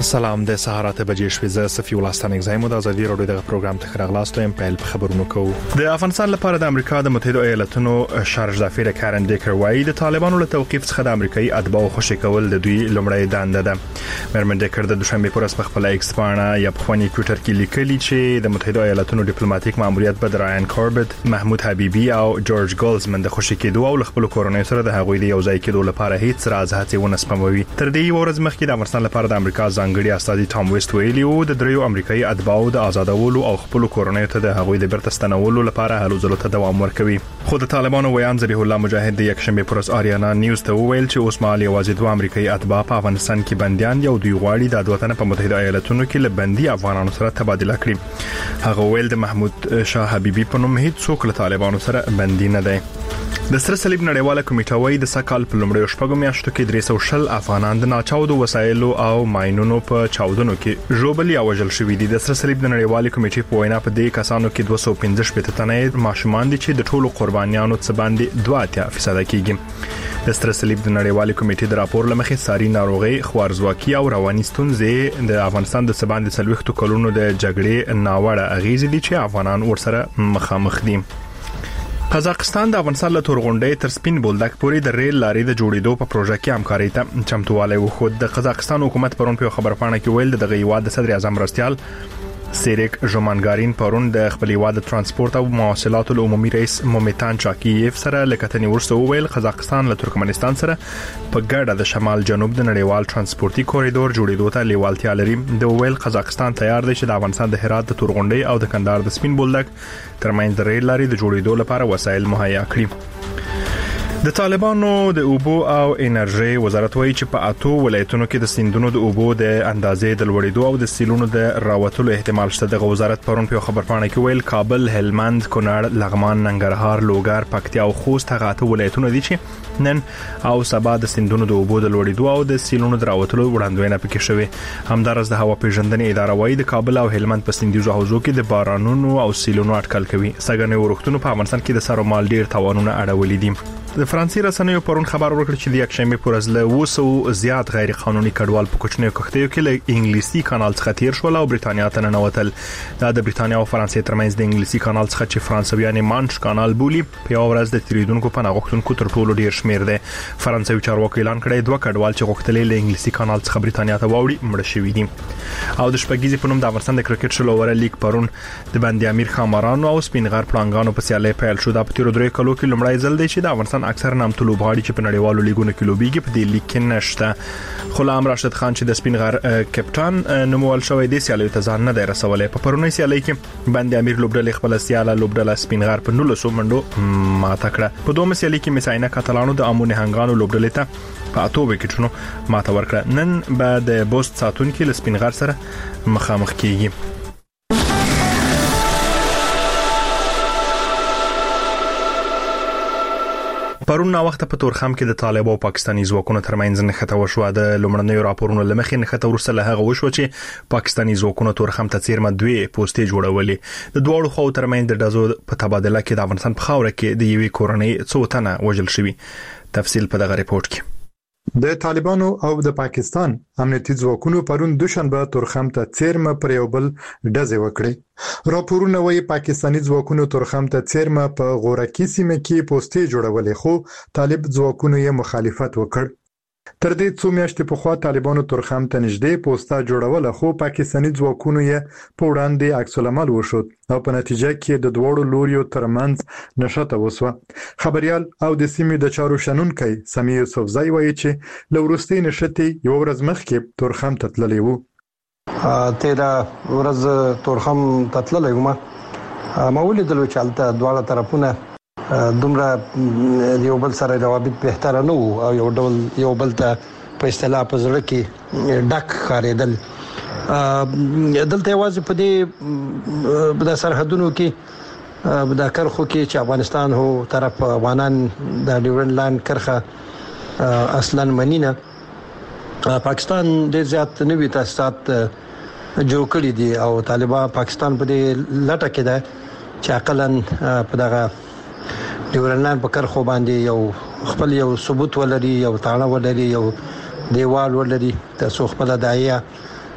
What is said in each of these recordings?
سلام د سهار ته بجې شوې ز صفي ولستانګ زایمو د ازادي راډیو د پروګرام ته خراغلاستو ام په خبرونو کو د افغانستان لپاره د امریکا د متحده ایالاتونو شارج دافیر کارن ډیکر وایي د طالبانو له توقيف څخه د امریکایي اتباع خوشی کول د دوی لومړی دنده ده. مرمن ډیکر د دوشنبه پر اس خپل ایکس باندې یا په خونی ټوئیټر کې لیکلي چې د متحده ایالاتونو ډیپلوماټیک ماموریت به رایان کاربت، محمود حبیبی او جورج ګولزمن د خوشی کېدو او خپل کورنۍ سره د هغوی د یوځای کېدو لپاره هیڅ راز هڅه ونه سپموي. تر دې ورځ مخکې د افغانستان لپاره د امریکا ځانګړي استازي ټام ویسټ ویلي او د دریو امریکایي اتباعو د آزادولو او خپل کورنۍ ته د هغوی د بیرته ستنولو لپاره هلو ځلو ته دوام ورکوي. خو د طالبانو ویان ذبیح الله مجاهد د یکشنبه پر ورځ آریانا نیوز ته وویل چې اوس مهال یوازې دوه امریکایي اتباع په افغانستان کې بنديان یو دوی غواړي د وطن په متحده ایالاتونو کې له بندي افغانانو سره تبادله کړي. هغه ویل د محمود شاه حبیبی په نوم هیڅ څوک له طالبانو سره بندي نه دی. د سره صلیب نړیواله کمیټه وايي د سکهال په لومړیو شپږو میاشتو کې 300 افغانان د ناچاودو وسایلو او ماينونو په چاودنو کې ژوبل یا وژل شوي دي. د سره صلیب د نړیوالې کمیټې په وینا په دې کسانو کې 215 تنه ماشومان دي چې د ټولو قربانیانو څخه باندې 2% کېږي. د سره صلیب د نړیوالې کمیټې د راپور لمخې ساري ناروغي، خوارزواکي او رواني ستونزې د افغانستان د سباند سلوخت کلونو د جګړې ناوړه اغیزې دي چې افغانان ورسره مخامخ دي. قزاقستان د افغانستان له تورغونډۍ تر سپین بولدک پورې د ریل لارې د جوړېدو په پروژه کې همکاري ته چمتووالی وښود. د قزاقستان حکومت پرون په خبرپاڼه کې ویل د هیواد د صدر اعظم مرستیال سیریک ژومانګارین پرون د خپل هیواد د ترانسپورت او مواصلات عمومي رئیس مومتان چاکییف سره لکتنې ورسره ویل قزاقستان له ترکمنستان سره په ګډه د شمال جنوب د نړیوال ترانسپورتي کوریډور جوړېدو ته لیوالتیا لري. د ویل قزاقستان تیار دی چې د افغانستان د هرات د تورغونډۍ او د کندهار د سپین بولدک ترمنځ د ریل لارې د جوړېدو لپاره وسایل مهیا کړي. د طالبانو د اوبو او انرژي وزارت وایي چې په 8 ولایتونو کې د سیندونو د اوبو د اندازې د لوړېدو او د سیلونو د راوتلو احتمال شته. د وزارت پرون په خبرپاڼه کې ویل کابل، هلمند، کونړ، لغمان، ننګرهار، لوګر، پکتیا او خوست هغه 8 ولایتونه دي چې نن او سبا د سیندونو د اوبو د لوړېدو او د سیلونو د راوتلو وړاندوینه پکې شوې. همدارس د هوا پیژندنې اداره وایي د کابل او هلمند په سیندیزو حوزو کې د بارانونو او سیلونو اټکل کوي. سګنې ورښتونو په افغانستان کې د سر او مال ډیر تاوانونه اړولې دي. د فرانسې رسنیو پرون خبر ورکړ چې د یکشنبه پر ورځ له 200 زیات غیر قانوني کډوال په کوچنیو کښتیو کې له انګلیسي کانال څخه تیر شول او برېټانیا ته ننوتل. دا د برېټانیا او فرانسې ترمنځ د انګلیسي کانال څخه چې فرانسویان مانش کانال بولي په یو ورځ د تیریدونکو په نغښتونکو تر ټولو ډیر شمیر دی. فرانسوي چارواکي اعلان کړی دوه کډوال چې غوښتل له انګلیسي کانال څخه برېټانیا ته واوړي مړ شوي دي. او د شپږیزې په نوم د افغانستان د کرکټ شلوره لیګ پرون د بندي امیر خامارانو او سپینغر پړانګانو په سیالي پیل شو. د پتیرو درې کلو کې لومړی ځل دی چې د افغانستان اکثر نامتو لوبغاړي چې په نړیوالو لیګونو کې لوبيږي په دې لیګ کې نشته. غلام راشد خان چې د سپینغر کپټان نومول شوی دی سیالي ته ځان نه دی رسولای. په پرونی سیالي کې بندي امیر لوبډل خپل سیاله لوبډل سپینغر په 19 منډو ماته کړه. په دومره سیالي کې مساینه کاتالانو د امونه هنګانو لوبډل ته په 8 وکټونو ماته ورکړه. نن به د بوست ساتونکو له سپینغر سره مخامخ کیږي. پرون نا وخت په تورخم کې د طالبانو او پاکستاني ځواکونو ترمنځ نښته وشوه. د لومړنیو راپورونو لمخې نښته ورسره له هغه وشو چې پاکستاني ځواکونو تورخم ته څیرمه دوی پوسټې جوړولې. د دوړو خو ترمنځ د دزو په تبادله کې د افغانستان په خاوره کې د یوې کورنۍ څو تنه وژل شوي. تفصیل په دغه ریپورت کې. د طالبانو او د پاکستان امنیتي ځواکونو پرون دوشنبه تورخم ته څیرمه پر یو بل ډزې وکړې. راپورونه وايي پاکستاني ځواکونو تورخم ته څیرمه په غورکی سیمه کې پوسټې جوړولې خو طالب ځواکونو یې مخالفت وکړ. تر دې څو میاشتې پخوا طالبانو تورخم ته نږدې پوسټه جوړوله خو پاکستاني ځواکونو یې په وړاندې عکس العمل وشود او په نتیجه کې د دوړو لوريو ترمنځ نښته وسوه. خبريال او د سیمې د چارو شنونکي سمي یوسفزای وایي چې لورستي نشټي یو ورځ مخکې تورخم ته تللی وو. 13 ورځ تورخم ته تللی وم. ما ولیدل چې هلته دواړه طرفونه دومره یو بل سره روابط بهتره نه وو او یو بل ته په اصطلاح په زړه کې ډک خاریدل. دلته یوازې په دې د سرحدونو کې د کرخو کې چې افغانستان هو طرف افغانان د ډیورنډ لاین کرخه اصلا منینه پاکستان ډیر زیات نوي تاسیسات جوړ کړی دي او طالبان پاکستان په دې لټه کې ده چې عقلاً په دغه ډیورنډ په کرخو باندې یو خپل یو ثبوت ولري یو تاړه ولري یو دیوال ولري تاسو خپل دایې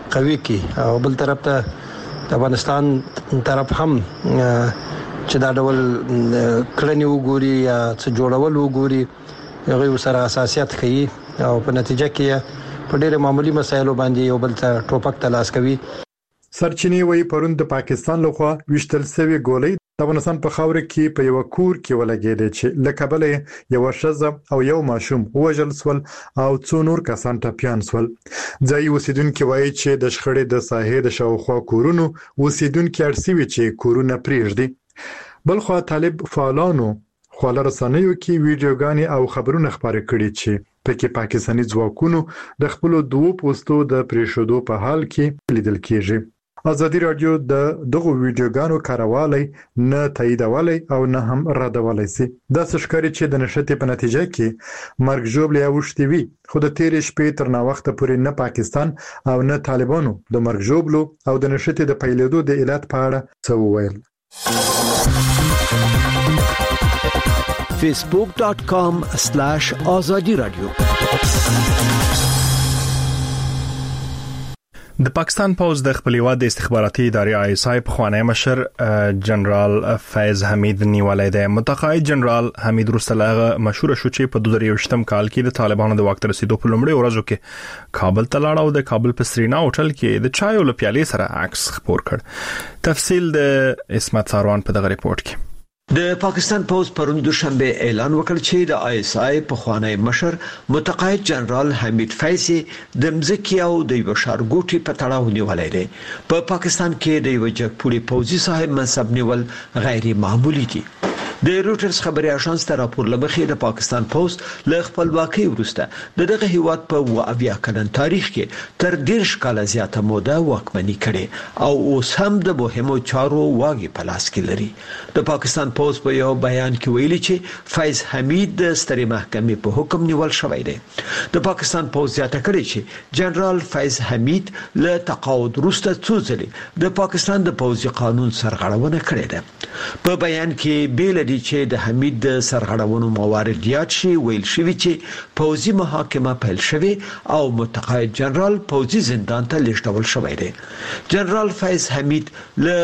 قوي کی او بل طرف ته د افغانستان طرف هم چې دا ډول کړنی وګوري یا څه جوړول وګوري هغه سره اساسيات کوي او په نتیجه کې په ډېر معمولی مسایلو باندې یو بل ته ټوپک تلاش کوي. سرچینی وی پرون د پاکستان لخوا وشتل سوي ګولۍ د افغانستان په خاور کې په یو کور کې ولګېدې چې لکبلې یو شزه او یو ماشوم وژل سول او څو نور کسان ټپيان سول. ځای اوسیدونکو وایي چې د شخړې د ساحې د شاوخوا کورونو اوسیدونکو ارسوي چې کورونه پریږدي. بلخو طالب فعالانو خپل رسنیو کې ویډیوګانې او خبرونه خبرې کړي چې پکې پاکستاني ځواکونو د خپل دوه پوسټو د پریښودو په حال کې لیدل کېږي. ازادي رادیو د دغه ویډیوګانو کاروالی نه تاییدولی او نه هم ردولی سي. دا څرګندوي چې د نشټې په نتیجه کې مرګ ژوبلې اوښتې وي، خو د تیرې شپې تر ناوخته پورې نه پاکستان او نه طالبانو د مرګ ژوبلو او د نشټې د پیلېدو د علت په اړه څه وویل. facebook.com/azadi radio د پاکستان پوز د خپل هیواد د استخباراتي ادارې ISI په خوانی مشر جنرال فیض حمید نیولای دی. متقاعد جنرال حمید رستلغه مشهور شو چې په 2023م کال کې د طالبانو د وخت رسیدو په لومړي ورځو کې کابل ته لاړ او د کابل په سرینا هوټل کې د چای او پیالې سره عکس خپور کړ. تفصیل د اسمت ساروان په دغه ریپورت کې. د پاکستان پوز پرون دوشنبه اعلان وکړ چې د ISI په خوانی مشر متقاعد جنرال حمید فیض د مزکی او د بشارګوټي په تړاو نیولای دی. په پاکستان کې د یو جګپوړي پوزي صاحب منصب نیول غیر معمولی دي. د روټرز خبري اژانس ته راپور لمخې د پاکستان پوز له خپلواکۍ وروسته دغه هیواد په 20 کلن تاریخ کې تر 10 کال زیاته موده واکمني کړې او اوس هم د مهمو چارو واګي په لاس کې لري. د پاکستان پوز په یو بیان کې ویلي چې فیض حمید د سترې محکمې په حکم نیول شوی دی. د پاکستان پوز زیاته کړی چې جنرال فیض حمید له تقاعد وروسته څو ځلې د پاکستان د پوزي قانون سرغړونه کړې ده. په بیان کې بیل دي چې د حمید د سرغړونو موارد یاد شي ویل شوی چې پوزي محاکمه پیل شوی او متقاعد جنرال پوزي زندان ته لیږدول شوی دی. جنرال فیض حمید له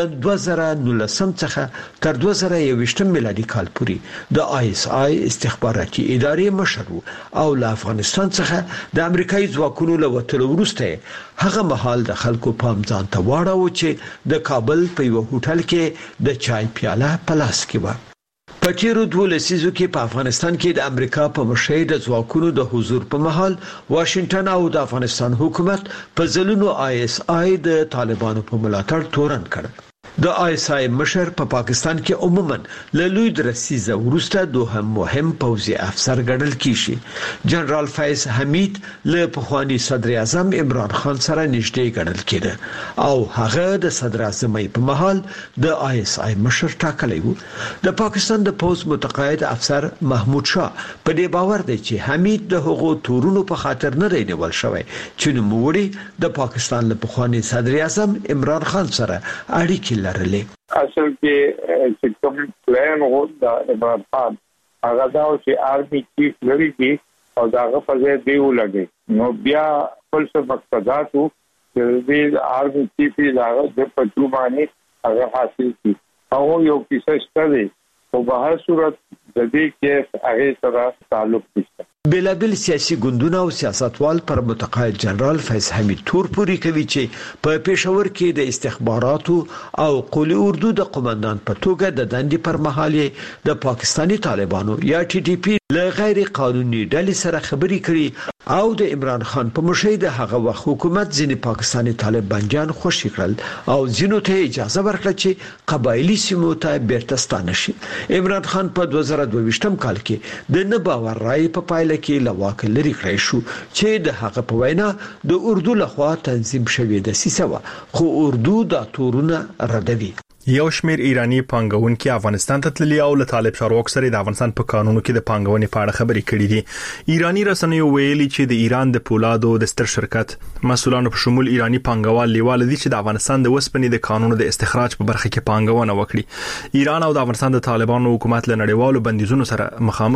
2019 څخه تر 2021 میلادي کال پورې د ISI استخباراتي ادارې مشر او له افغانستان څخه د امریکایي ځواکونو له وټلو وروسته هغه مهال د خلکو پام ځان ته واړاوه چې د کابل په یو هوټل کې د چای پیاله په لاس کې و. په تیرو 2 لسیزو کې په افغانستان کې د امریکا په مشرۍ د ځواکونو د حضور په مهال واشنگټن او د افغانستان حکومت په ځلونو ISI د طالبانو په ملاتړ تورن کړ. د ISI مشر په پاکستان کې عموما له لوی درسیزه وروسته دوهم مهم پوځي افسر ګڼل کیږي. جنرال فیض حمید له پخوانی صدر اعظم عمران خان سره نږدې ګڼل کېده او هغه د صدر اعظمۍ په مهال د ISI مشر ټاکلی و. د پاکستان د پوز متقاعد افسر محمود شاه په دې باور دی چې حمید د هغو تورونو په خاطر نه رینول شوی چې نوموړي د پاکستان له پخوانی صدر اعظم عمران خان سره اړیکې لرلې. اصل کې چې کوم پلان و د عمران خان هغه دا چې آرمي چیف لري دي او داغه په ځای دی ولګي نو بیا خپل څه مقصدات وو چې د آرمي چیف داغه د پټو باندې هغه حاصل کی او یو کیسه ستړي په بهر صورت د دې کې هغه سره تعلق نشته. بلابل سیاسي ګوندونه او سیاستوال پر متقاعد جنرال فیض حمید تور پوری کوي چې په پېښور کې د استخباراتو او قومي اردو د قومندان په توګه د دندې پر مهال د پاکستانی طالبانو یا TTP له غیر قانوني ډلې سره خبري کړي او د عمران خان په مشرۍ د هغه وخت حکومت ځینې پاکستانی طالبانجان خوشی کړل او ځینو ته اجازه ورکړه چې قبایلی سیمو ته بیرته ستانه شي. عمران خان په 2022م کال کې د نه باور رائے په پایله کې لواک لري کړی شو چې د هغه په وینا د اردو لخوا تنظیم شوی د سیسه خو اردو د تورونه ردوي. یو شمیر ایرانی پانګونکي افغانستان ته تللي او له طالب چارواکو سره د افغانستان په قانونو کې د پانګونې په اړه خبرې کړې دي. ایرانی رسنیو ویلي چې د ایران د پولادو د ستر شرکت مسؤلانو په شمول ایرانی پانګوال لیواله دي چې د افغانستان د وسپنې د قانونو د استخراج په برخه کې پانګونه وکړي. ایران او د افغانستان د طالبانو حکومت له نړیوالو بندیزونو سره مخامخ دي.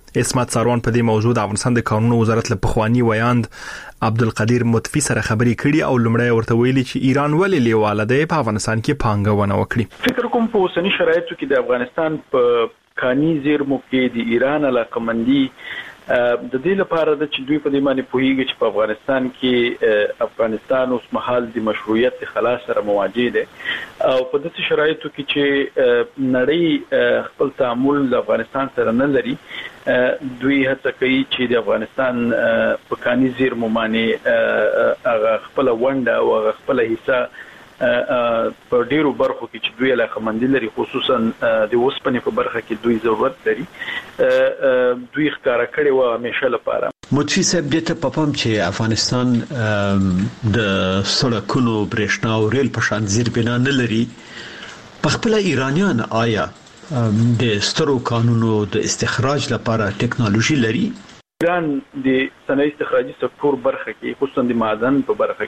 اسمت ساروان په دې موضوع د افغانستان د قانونو وزارت له پخوانی ویاند عبدالقدیر مطفی سره خبرې کړي او لمړی ورته ویلي چې ایران ولې لیواله دی په افغانستان کې پانګونه وکړي. فکر کوم په اوسنی شرایطو کې د افغانستان په کاني زیرمو کې د ایران علاقمندي د دې لپاره د چې دوی په دې باندې پوهیږي چې په افغانستان کې افغانستان اوس مهال د مشروعیت خلاص سره مواجه دي او په دې شرایطو کې چې نړۍ خپل تعامل د افغانستان سره نه لري دوی هڅه کوي چې د افغانستان په کاني زیرمو باندې هغه خپل ونډه او هغه خپل حصہ په ډیرو برخو کې چې دوی علاقمندي لري خصوصا د اوسپنې په برخه کې دوی ضرورت لري دوی ښکارا کړي و همیشه لپاره. مطفی صاحب دې ته پام چې افغانستان د سړکونو برېښنا او ریل په شان زیربنا نه لري په خپل ایرانیان آیا د سترو قانونو د استخراج لپاره ټکنالوژي لري؟ ایران د صنایع استخراجي سکتور برخه کې خصوصا د معدن په برخه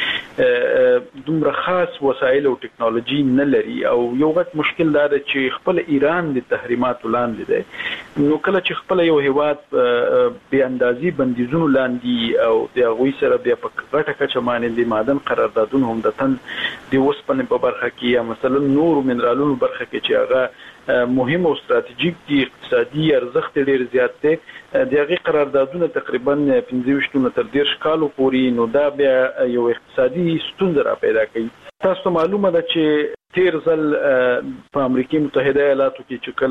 کې دومره خاص وسایل او ټکنالوژي نه لري او یو غټ مشکل دا دی چې خپل ایران د تحریمات لاندې دی نو کله چې خپل یو هیواد به اندازي بندیزونو لاندې او د غوي سره بیا په غټه کچه باندې د معدن قراردادونه هم د تن د وسپنې په برخه کې یا مثلا نور منرالونو برخه کې چې هغه مهم او ستراتیژیک دي اقتصادي ارزښت ډیر زیات دی دغه قراردادونه تقریبا 15 تر 10 کالو پورې نو دا بیا یو اقتصادي ستونزه را پیدا کوي. تاسو معلومه ده چې تیر ځل په امریکا متحده ایالاتو کې چې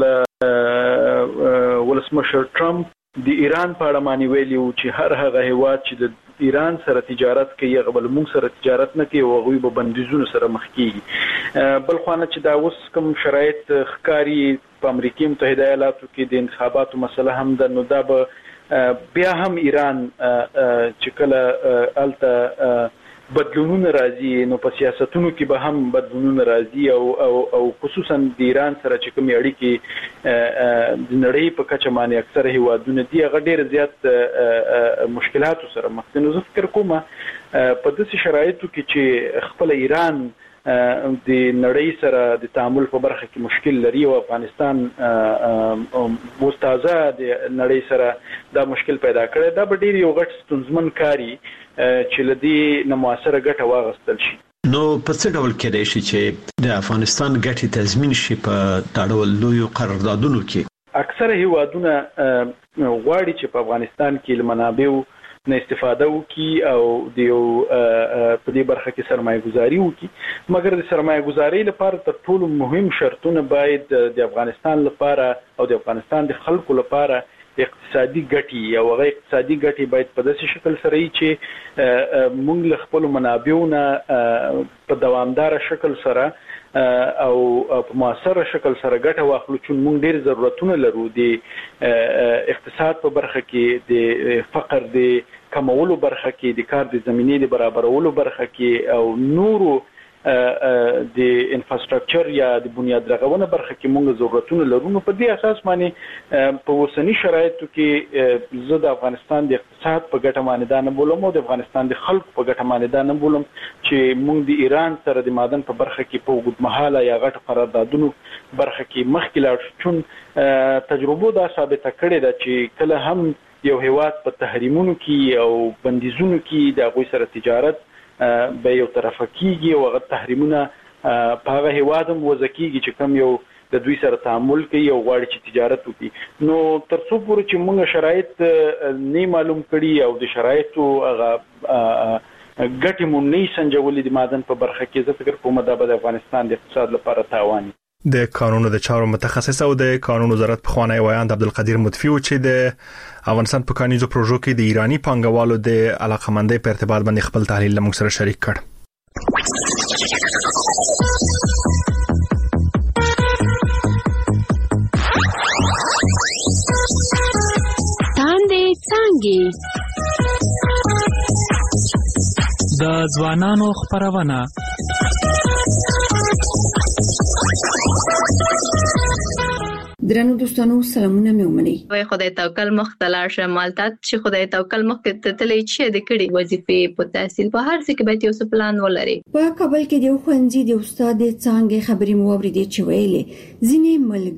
کله ولسمشر ټرمپ د ایران په اړه مانی ویلي چې هر هغه هیواد چې د ایران سره تجارت کوي غبل موږ سره تجارت نه کوي او غوي به بندیزونو سره مخ کیږي بل خو نه چې دا اوس کوم شرایط ښکاری په امریکا متحده ایالاتو کې د انتخاباتو مسله هم د نو دا به بیا هم ایران چې کله الته بدلونونه راځي نو په سیاستونو کې به هم بدلونونه راځي او خصوصا د ایران سره چې کوم اړیکې د نړۍ په کچه باندې اکثره هیوادونه دي هغه ډېر زیات مشکلاتو سره مخ دي. نو زه فکر کوم په داسې شرایطو کې چې خپل ایران د نړۍ سره د تعامل په برخه کې مشکل لري او افغانستان مستازه د نړۍ سره دا مشکل پیدا کړی دا به ډیر یو غټ ستونزمن کاری چې لدی نه موثره ګټه واغستل شي. نو په څه ډول کېدای شي چې د افغانستان ګټې تضمین شي په تړول لوی قراردادونو کې؟ اکثره هیوادونه غواړي چې په افغانستان کې منابع نه استفاده وکي او د یو په دې برخه کې سرمایه گذاري وکي مګر د سرمایه گذاري لپاره تر ټولو مهم شرطونه باید د افغانستان لپاره او د افغانستان د خلکو لپاره اقتصادي ګټي او هغه اقتصادي ګټي باید په داسې شکل سره چې موږ له خپل منابعونو په دوامدار شکل سره او په موثر شکل سره ګټه واخلو چې موږ ډېر ضرورتونه لرو د اقتصاد په برخه کې د فقر د کمولو برخه کې د کار د زمینې د برابرولو برخه کې او نورو د انفراستراکچر یا د بنیاد رغونه برخه کې موږ ضرورتونه لرو. په دې اساس باندې په اوسنی شرایطو کې زه د افغانستان د اقتصاد په ګټه باندې دا نه بولم او د افغانستان د خلکو په ګټه باندې دا نه بولم چې موږ د ایران سره د معدن په برخه کې په اوږدمهاله یا غټ قراردادونو برخه کې مخکې لاړ شو چون تجربه دا ثابته کړې ده چې کله هم یو هیواد په تحریمونو کې او بندیزونو کې د غوي سره تجارت به یو طرفه کیږي او هغه تحریمونه په هغه هیواد هم وځکیږي چې کم یو د دوی سره تعامل کوي او غواړي چې تجارت وکړي. نو تر څو پورې چې موږ شرایط نه معلوم کړي او د شرایطو هغه ګټې مونږ نه سنجولې د معدن په برخه کې زه فکر کوم دا به د افغانستان د اقتصاد لپاره تاوان د قانونو د چارو متخصص او د قانون وزارت پخوانی ویاند عبدالقدیر مطفی چې د افغانستان په کانیزو پروژو کې د ایرانی پانګوالو د علاقمندۍ په ارتباط باندې خپل تحلیل موږ سره شریک کړ. تاندې څنګه د ځوانانو خبرونه درنو دوستانو سلامونه مې ومني. وای خدای توکل مختلار شمالتات چې خدای توکل مخکې تلې چې د کړي وظیفې په تحصیل په هر څه کې به یو پلان ولري. په کابل کې د خوندې د استاد څنګه خبرې مو اوریدې چې ویلې ځینې ملګری